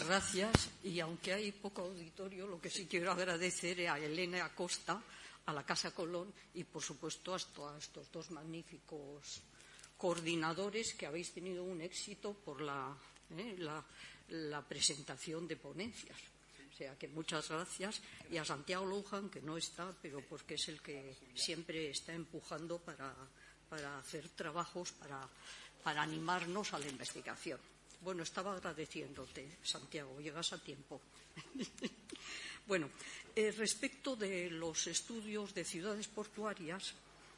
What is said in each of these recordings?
gracias. Y aunque hay poco auditorio, lo que sí quiero agradecer es a Elena Acosta, a la Casa Colón y, por supuesto, a estos dos magníficos coordinadores que habéis tenido un éxito por la presentación de ponencias. O sea que muchas gracias. Y a Santiago Luján, que no está, pero porque es el que siempre está empujando para hacer trabajos, para animarnos a la investigación. Bueno, estaba agradeciéndote, Santiago, llegas a tiempo. Bueno, respecto de los estudios de ciudades portuarias,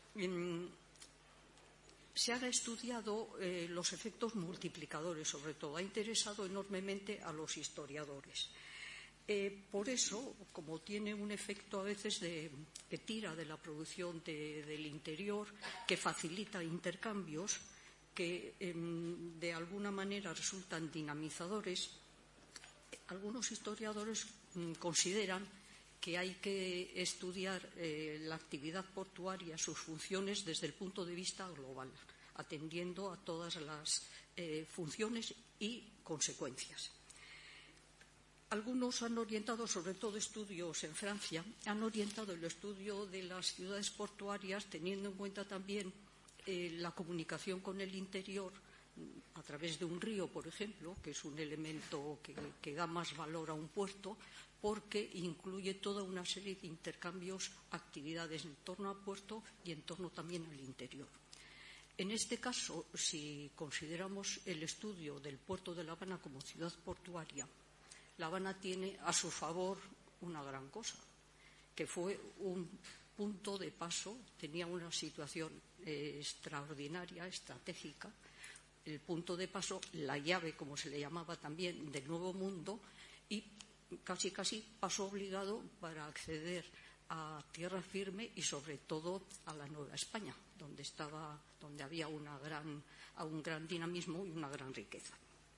se han estudiado los efectos multiplicadores, sobre todo. Ha interesado enormemente a los historiadores. Por eso, como tiene un efecto a veces que tira de la producción del interior, que facilita intercambios, que de alguna manera resultan dinamizadores, algunos historiadores consideran que hay que estudiar la actividad portuaria, sus funciones, desde el punto de vista global, atendiendo a todas las funciones y consecuencias. Algunos han orientado, sobre todo estudios en Francia, han orientado el estudio de las ciudades portuarias teniendo en cuenta también la comunicación con el interior a través de un río, por ejemplo, que es un elemento que da más valor a un puerto, porque incluye toda una serie de intercambios, actividades en torno al puerto y en torno también al interior. En este caso, si consideramos el estudio del puerto de La Habana como ciudad portuaria, La Habana tiene a su favor una gran cosa, que fue un punto de paso, tenía una situación extraordinaria, estratégica, el punto de paso, la llave, como se le llamaba también, del Nuevo Mundo, y casi paso obligado para acceder a tierra firme y sobre todo a la Nueva España, donde había un gran dinamismo y una gran riqueza.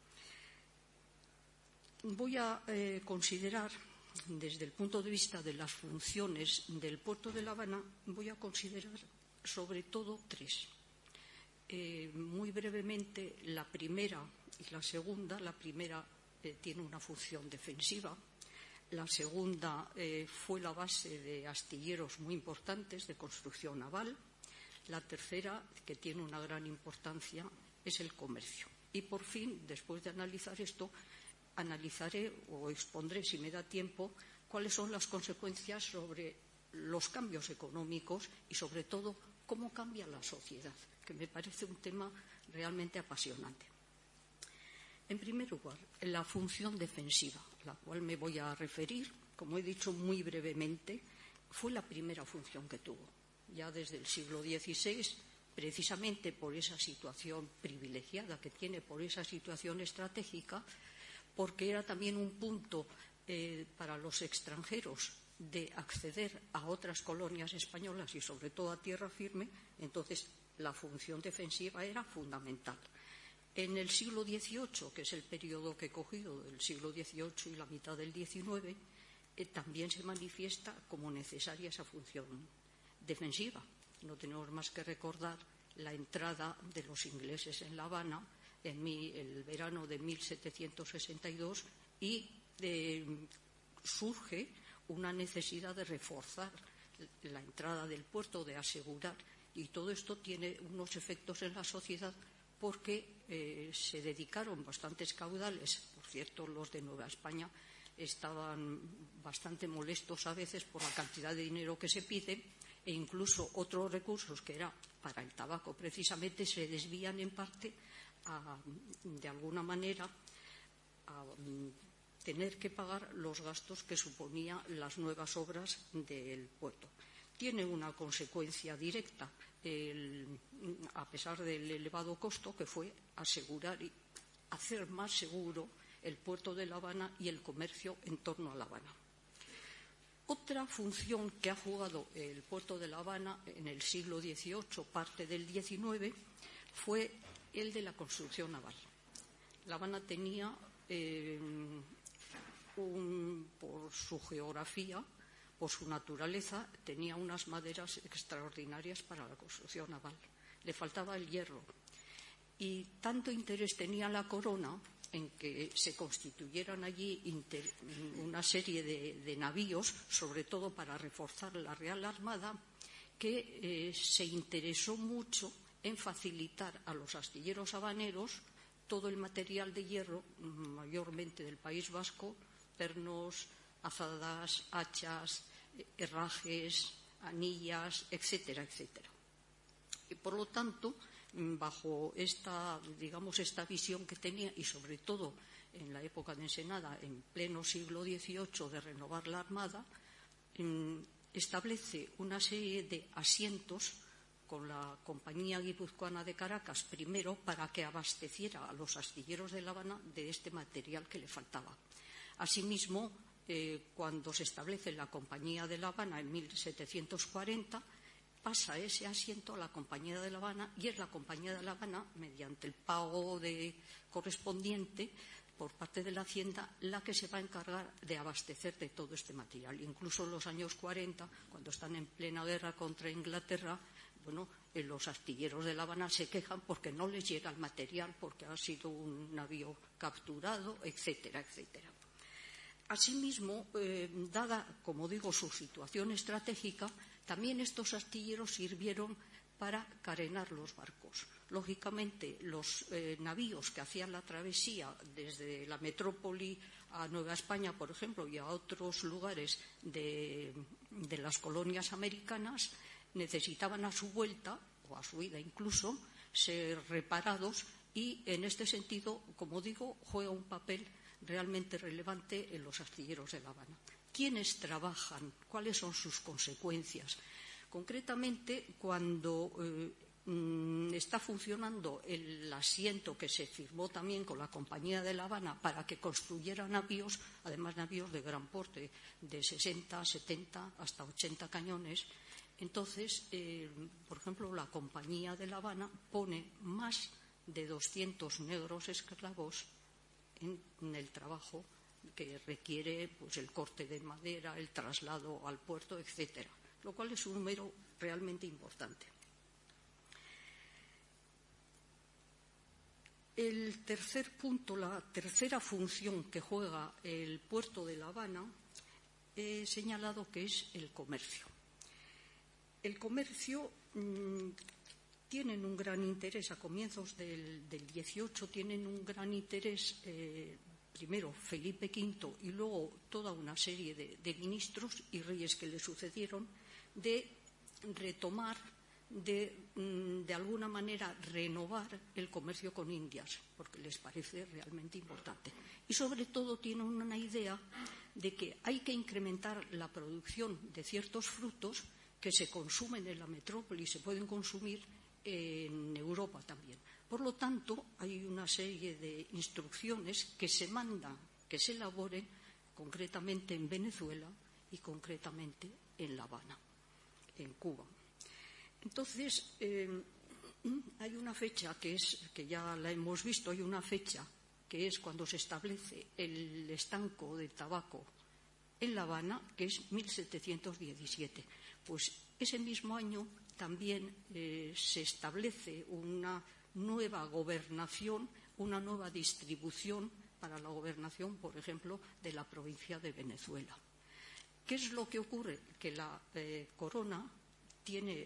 Voy a considerar, desde el punto de vista de las funciones del puerto de La Habana, voy a considerar sobre todo tres. Muy brevemente, la primera y la segunda. La primera tiene una función defensiva. La segunda fue la base de astilleros muy importantes de construcción naval. La tercera, que tiene una gran importancia, es el comercio. Y por fin, después de analizar esto, analizaré o expondré, si me da tiempo, cuáles son las consecuencias sobre los cambios económicos y, sobre todo, cómo cambia la sociedad, que me parece un tema realmente apasionante. En primer lugar, la función defensiva, a la cual me voy a referir, como he dicho muy brevemente, fue la primera función que tuvo. Ya desde el siglo XVI, precisamente por esa situación privilegiada que tiene, por esa situación estratégica, porque era también un punto para los extranjeros de acceder a otras colonias españolas y sobre todo a tierra firme. Entonces la función defensiva era fundamental. En el siglo XVIII, que es el periodo que he cogido del siglo XVIII y la mitad del XIX, también se manifiesta como necesaria esa función defensiva. No tenemos más que recordar la entrada de los ingleses en La Habana en el verano de 1762 y surge una necesidad de reforzar la entrada del puerto, de asegurar, y todo esto tiene unos efectos en la sociedad porque se dedicaron bastantes caudales. Por cierto, los de Nueva España estaban bastante molestos a veces por la cantidad de dinero que se pide, e incluso otros recursos que era para el tabaco precisamente se desvían en parte de alguna manera a tener que pagar los gastos que suponían las nuevas obras del puerto. Tiene una consecuencia directa, a pesar del elevado costo, que fue asegurar y hacer más seguro el puerto de La Habana y el comercio en torno a La Habana. Otra función que ha jugado el puerto de La Habana en el siglo XVIII, parte del XIX, fue el de la construcción naval. La Habana tenía, por su geografía, por su naturaleza, tenía unas maderas extraordinarias para la construcción naval. Le faltaba el hierro. Y tanto interés tenía la corona en que se constituyeran allí una serie de navíos, sobre todo para reforzar la Real Armada, que se interesó mucho en facilitar a los astilleros habaneros todo el material de hierro, mayormente del País Vasco, pernos, azadas, hachas, herrajes, anillas, etcétera, etcétera. Y por lo tanto, bajo esta visión que tenía, y sobre todo en la época de Ensenada, en pleno siglo XVIII, de renovar la Armada, establece una serie de asientos con la Compañía Guipuzcoana de Caracas, primero para que abasteciera a los astilleros de La Habana de este material que le faltaba. Asimismo, cuando se establece la Compañía de La Habana en 1740, pasa ese asiento a la Compañía de La Habana, y es la Compañía de La Habana, mediante el pago correspondiente por parte de la Hacienda, la que se va a encargar de abastecer de todo este material. Incluso en los años 40, cuando están en plena guerra contra Inglaterra, los astilleros de La Habana se quejan porque no les llega el material, porque ha sido un navío capturado, etcétera, etcétera. Asimismo, dada, como digo, su situación estratégica, también estos astilleros sirvieron para carenar los barcos. Lógicamente, los navíos que hacían la travesía desde la metrópoli a Nueva España, por ejemplo, y a otros lugares de las colonias americanas, necesitaban a su vuelta, o a su ida incluso, ser reparados, y en este sentido, como digo, juega un papel realmente relevante en los astilleros de La Habana. ¿Quiénes trabajan? ¿Cuáles son sus consecuencias? Concretamente, cuando está funcionando el asiento que se firmó también con la Compañía de La Habana para que construyera navíos, además navíos de gran porte, de 60, 70, hasta 80 cañones, entonces, por ejemplo, la Compañía de La Habana pone más de 200 negros esclavos en el trabajo que requiere el corte de madera, el traslado al puerto, etcétera, lo cual es un número realmente importante. El tercer punto, la tercera función que juega el puerto de La Habana, he señalado que es el comercio. El comercio tienen un gran interés a comienzos del XVIII, tienen un gran interés primero Felipe V y luego toda una serie de ministros y reyes que le sucedieron, de retomar, de alguna manera renovar el comercio con Indias, porque les parece realmente importante. Y sobre todo tienen una idea de que hay que incrementar la producción de ciertos frutos que se consumen en la metrópoli y se pueden consumir en Europa también. Por lo tanto, hay una serie de instrucciones que se mandan, que se elaboren concretamente en Venezuela y concretamente en La Habana, en Cuba. Entonces, hay una fecha que ya la hemos visto, hay una fecha que es cuando se establece el estanco de tabaco en La Habana, que es 1717. Pues ese mismo año también se establece una nueva gobernación, una nueva distribución para la gobernación, por ejemplo, de la provincia de Venezuela. ¿Qué es lo que ocurre? Que la corona tiene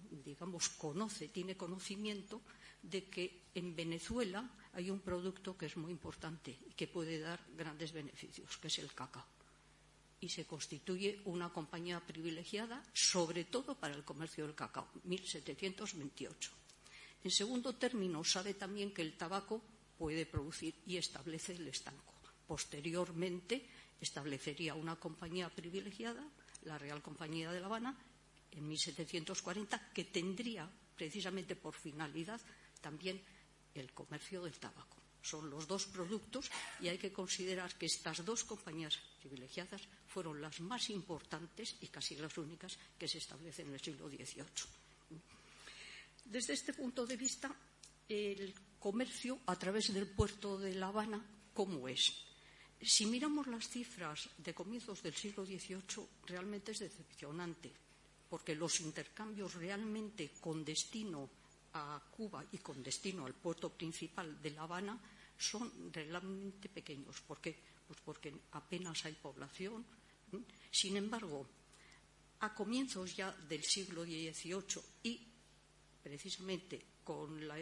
conocimiento de que en Venezuela hay un producto que es muy importante y que puede dar grandes beneficios, que es el cacao. Y se constituye una compañía privilegiada, sobre todo para el comercio del cacao, 1728. En segundo término, sabe también que el tabaco puede producir y establece el estanco. Posteriormente, establecería una compañía privilegiada, la Real Compañía de La Habana, en 1740, que tendría precisamente por finalidad también el comercio del tabaco. Son los dos productos y hay que considerar que estas dos compañías privilegiadas fueron las más importantes y casi las únicas que se establecen en el siglo XVIII. Desde este punto de vista, el comercio a través del puerto de La Habana, ¿cómo es? Si miramos las cifras de comienzos del siglo XVIII, realmente es decepcionante, porque los intercambios realmente con destino a Cuba y con destino al puerto principal de La Habana son relativamente pequeños. ¿Por qué? Pues porque apenas hay población. Sin embargo, a comienzos ya del siglo XVIII y precisamente con la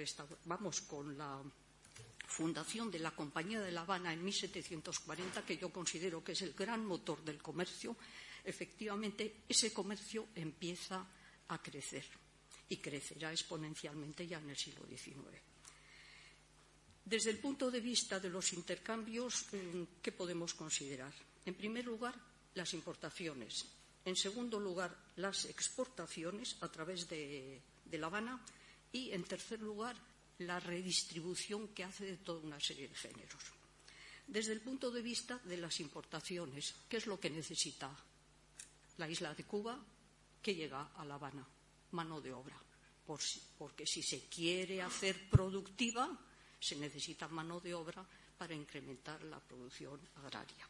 fundación de la Compañía de La Habana en 1740, que yo considero que es el gran motor del comercio, efectivamente ese comercio empieza a crecer y crecerá exponencialmente ya en el siglo XIX. Desde el punto de vista de los intercambios, ¿qué podemos considerar? En primer lugar, las importaciones. En segundo lugar, las exportaciones a través de La Habana. Y, en tercer lugar, la redistribución que hace de toda una serie de géneros. Desde el punto de vista de las importaciones, ¿qué es lo que necesita la isla de Cuba? ¿Qué llega a La Habana? Mano de obra. Porque si se quiere hacer productiva, se necesita mano de obra para incrementar la producción agraria.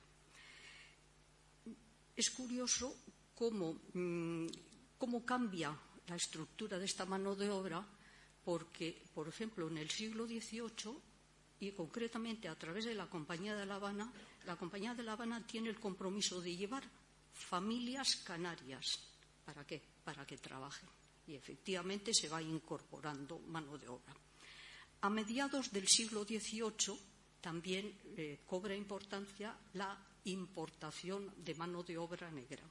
Es curioso cómo cambia la estructura de esta mano de obra, porque, por ejemplo, en el siglo XVIII, y concretamente a través de la Compañía de La Habana tiene el compromiso de llevar familias canarias. ¿Para qué? Para que trabajen. Y efectivamente se va incorporando mano de obra. A mediados del siglo XVIII también cobra importancia la importación de mano de obra negra.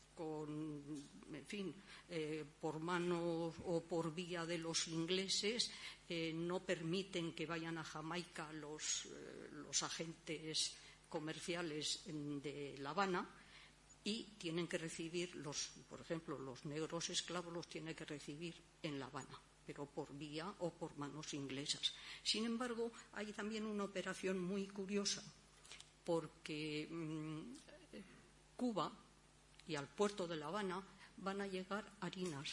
Por mano o por vía de los ingleses, no permiten que vayan a Jamaica los agentes comerciales de La Habana y tienen que recibir, por ejemplo, los negros esclavos los tienen que recibir en La Habana, pero por vía o por manos inglesas. Sin embargo, hay también una operación muy curiosa, porque Cuba y al puerto de La Habana van a llegar harinas.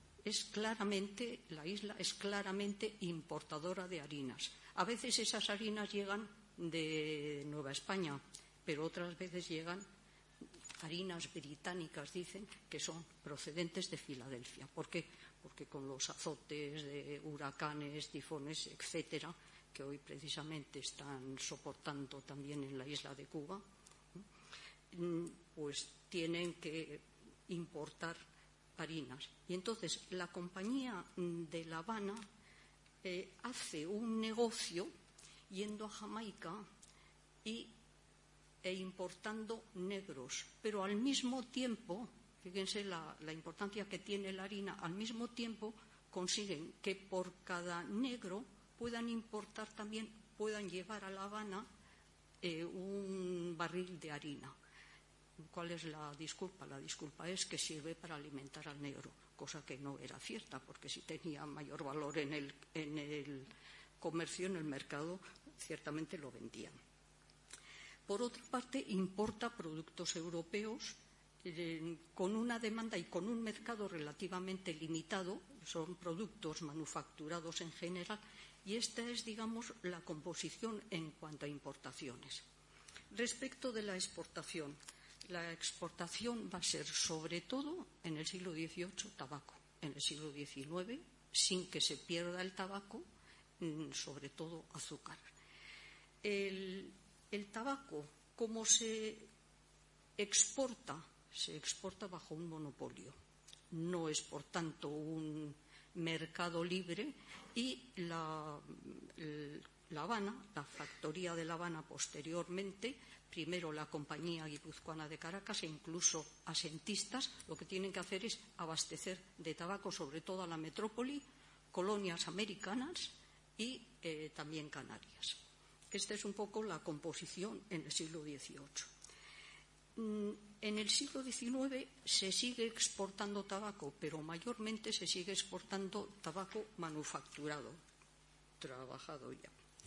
La isla es claramente importadora de harinas. A veces esas harinas llegan de Nueva España, pero otras veces llegan harinas británicas, dicen, que son procedentes de Filadelfia. ¿Por qué? Porque con los azotes de huracanes, tifones, etcétera, que hoy precisamente están soportando también en la isla de Cuba, pues tienen que importar harinas. Y entonces la Compañía de La Habana hace un negocio yendo a Jamaica e importando negros, pero al mismo tiempo, fíjense la importancia que tiene la harina, al mismo tiempo consiguen que por cada negro puedan llevar a La Habana un barril de harina. ¿Cuál es la disculpa? La disculpa es que sirve para alimentar al negro, cosa que no era cierta, porque si tenía mayor valor en el comercio, en el mercado, ciertamente lo vendían. Por otra parte, importa productos europeos con una demanda y con un mercado relativamente limitado. Son productos manufacturados en general, y esta es, digamos, la composición en cuanto a importaciones. Respecto de la exportación, la exportación va a ser sobre todo en el siglo XVIII tabaco, en el siglo XIX, sin que se pierda el tabaco, sobre todo azúcar. El tabaco, ¿cómo se exporta? Se exporta bajo un monopolio. No es, por tanto, un mercado libre, y La Habana, la factoría de La Habana posteriormente, primero la Compañía Guipuzcoana de Caracas e incluso asentistas, lo que tienen que hacer es abastecer de tabaco sobre todo a la metrópoli, colonias americanas y también Canarias. Esta es un poco la composición en el siglo XVIII. En el siglo XIX se sigue exportando tabaco, pero mayormente se sigue exportando tabaco manufacturado, trabajado ya.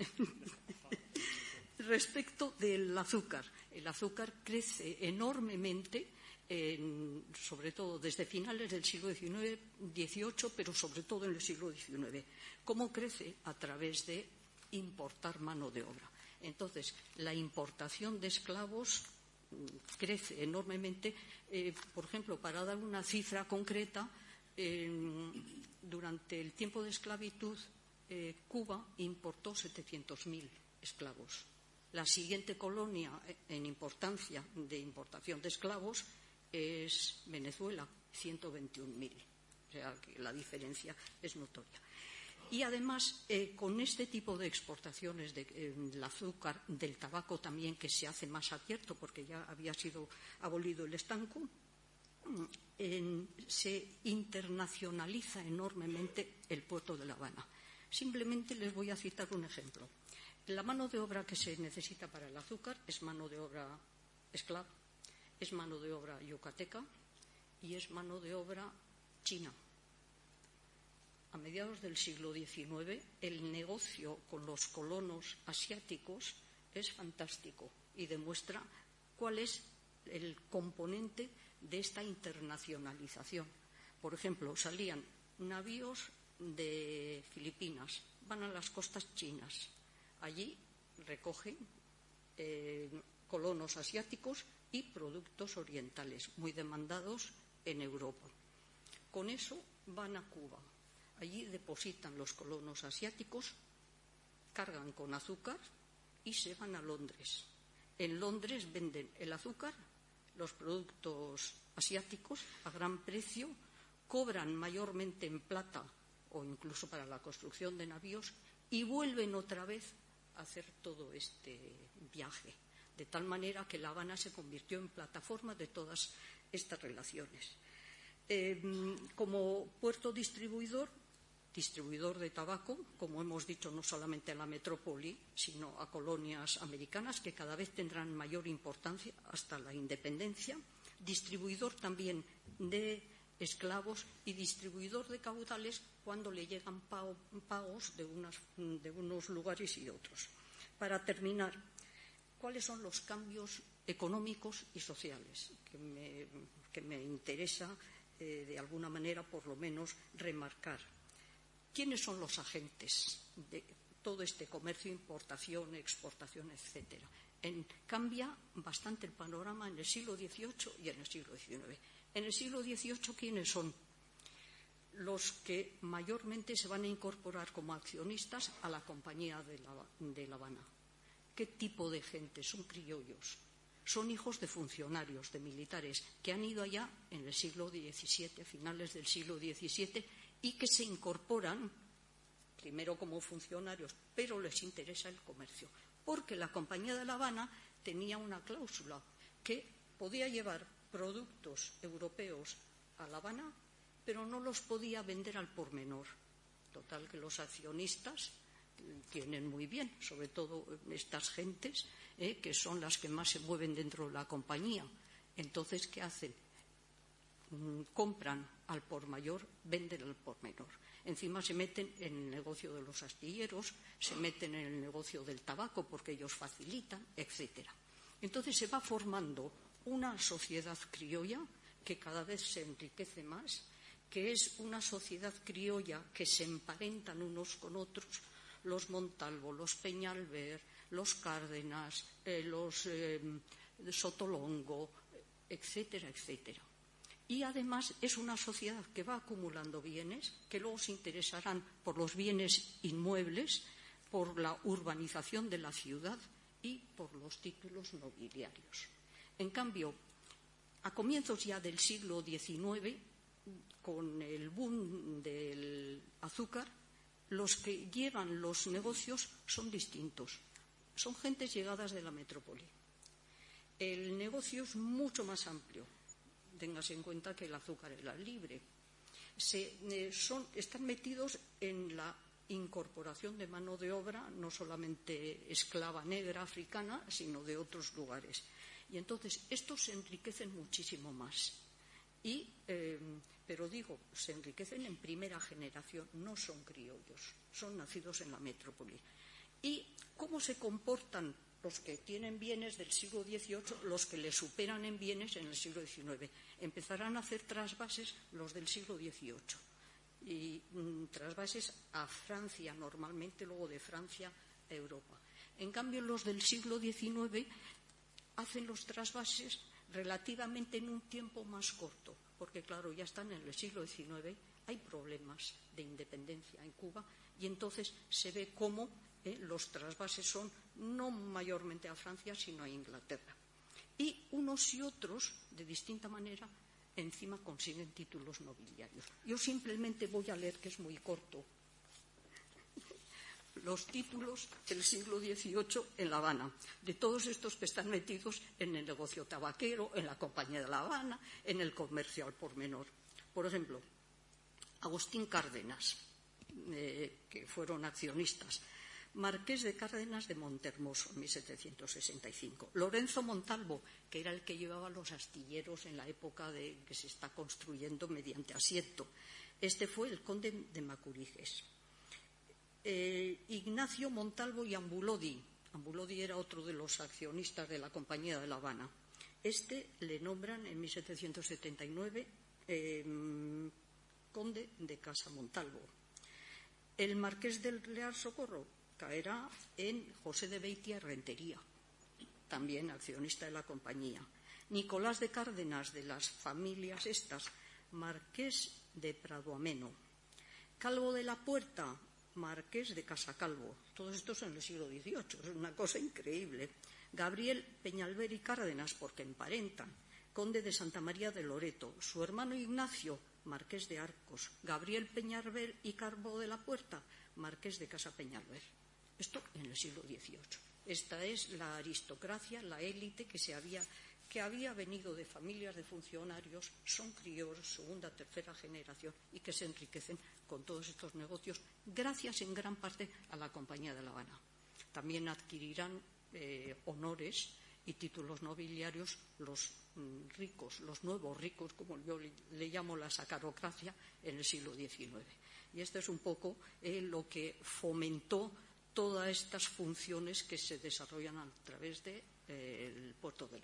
Respecto del azúcar, el azúcar crece enormemente, sobre todo desde finales del siglo XVIII, pero sobre todo en el siglo XIX. ¿Cómo crece? A través de importar mano de obra. Entonces, la importación de esclavos crece enormemente. Por ejemplo, para dar una cifra concreta, durante el tiempo de esclavitud Cuba importó 700.000 esclavos. La siguiente colonia en importancia de importación de esclavos es Venezuela, 121.000. O sea, que la diferencia es notoria. Y además, con este tipo de exportaciones del azúcar, del tabaco también, que se hace más abierto porque ya había sido abolido el estanco, se internacionaliza enormemente el puerto de La Habana. Simplemente les voy a citar un ejemplo. La mano de obra que se necesita para el azúcar es mano de obra esclava, es mano de obra yucateca y es mano de obra china. A mediados del siglo XIX, el negocio con los colonos asiáticos es fantástico y demuestra cuál es el componente de esta internacionalización. Por ejemplo, salían navíos de Filipinas, van a las costas chinas. Allí recogen colonos asiáticos y productos orientales muy demandados en Europa. Con eso van a Cuba. Allí depositan los colonos asiáticos, cargan con azúcar y se van a Londres. En Londres venden el azúcar, los productos asiáticos a gran precio, cobran mayormente en plata o incluso para la construcción de navíos y vuelven otra vez a hacer todo este viaje. De tal manera que La Habana se convirtió en plataforma de todas estas relaciones. Como puerto distribuidor de tabaco, como hemos dicho, no solamente a la metrópoli, sino a colonias americanas que cada vez tendrán mayor importancia hasta la independencia, distribuidor también de esclavos y distribuidor de caudales cuando le llegan pagos de unos lugares y otros. Para terminar, ¿cuáles son los cambios económicos y sociales que me interesa de alguna manera por lo menos remarcar? ¿Quiénes son los agentes de todo este comercio, importación, exportación, etcétera? Cambia bastante el panorama en el siglo XVIII y en el siglo XIX. En el siglo XVIII, ¿quiénes son? Los que mayormente se van a incorporar como accionistas a la Compañía de La Habana. ¿Qué tipo de gente? Son criollos. Son hijos de funcionarios, de militares, que han ido allá en el siglo XVII, a finales del siglo XVII, y que se incorporan primero como funcionarios, pero les interesa el comercio, porque la Compañía de La Habana tenía una cláusula que podía llevar productos europeos a La Habana, pero no los podía vender al por menor. Total, que los accionistas tienen muy bien, sobre todo estas gentes, que son las que más se mueven dentro de la compañía. Entonces, ¿qué hacen? Compran al por mayor, venden al por menor. Encima se meten en el negocio de los astilleros, se meten en el negocio del tabaco porque ellos facilitan, etcétera. Entonces se va formando una sociedad criolla que cada vez se enriquece más, que es una sociedad criolla que se emparentan unos con otros, los Montalvo, los Peñalver, los Cárdenas, los Sotolongo, etcétera, etcétera. Y además es una sociedad que va acumulando bienes, que luego se interesarán por los bienes inmuebles, por la urbanización de la ciudad y por los títulos nobiliarios. En cambio, a comienzos ya del siglo XIX, con el boom del azúcar, los que llevan los negocios son distintos. Son gentes llegadas de la metrópoli. El negocio es mucho más amplio. Téngase en cuenta que el azúcar era libre. Están metidos en la incorporación de mano de obra, no solamente esclava negra africana, sino de otros lugares. Y entonces estos se enriquecen muchísimo más. Pero digo, se enriquecen en primera generación, no son criollos, son nacidos en la metrópoli. ¿Y cómo se comportan los que tienen bienes del siglo XVIII, los que le superan en bienes en el siglo XIX? Empezarán a hacer trasvases los del siglo XVIII y trasvases a Francia normalmente, luego de Francia a Europa. En cambio, los del siglo XIX hacen los trasvases relativamente en un tiempo más corto, porque claro, ya están en el siglo XIX hay problemas de independencia en Cuba y entonces se ve cómo los trasvases son no mayormente a Francia, sino a Inglaterra. Y unos y otros, de distinta manera, encima consiguen títulos nobiliarios. Yo simplemente voy a leer, que es muy corto, los títulos del siglo XVIII en La Habana, de todos estos que están metidos en el negocio tabaquero, en la Compañía de La Habana, en el comercio al por menor. Por ejemplo, Agustín Cárdenas, que fueron accionistas, Marqués de Cárdenas de Montehermoso, en 1765. Lorenzo Montalvo, que era el que llevaba los astilleros en la época de que se está construyendo mediante asiento. Este fue el conde de Macuriges. Ignacio Montalvo y Ambulodi. Ambulodi era otro de los accionistas de la Compañía de La Habana. Este le nombran en 1779 conde de Casa Montalvo. El marqués del Real Socorro caerá en José de Beitia Rentería, también accionista de la compañía. Nicolás de Cárdenas, de las familias estas, marqués de Pradoameno. Calvo de la Puerta, marqués de Casacalvo. Todos estos en el siglo XVIII, es una cosa increíble. Gabriel Peñalver y Cárdenas, porque emparentan, conde de Santa María de Loreto. Su hermano Ignacio, marqués de Arcos. Gabriel Peñalver y Calvo de la Puerta, marqués de Casa Peñalver. Esto en el siglo XVIII. Esta es la aristocracia, la élite que había venido de familias de funcionarios, son criollos, segunda, tercera generación, y que se enriquecen con todos estos negocios, gracias en gran parte a la Compañía de La Habana. También adquirirán honores y títulos nobiliarios los ricos, los nuevos ricos, como yo le llamo la sacarocracia, en el siglo XIX. Y esto es un poco lo que fomentó todas estas funciones que se desarrollan a través del puerto de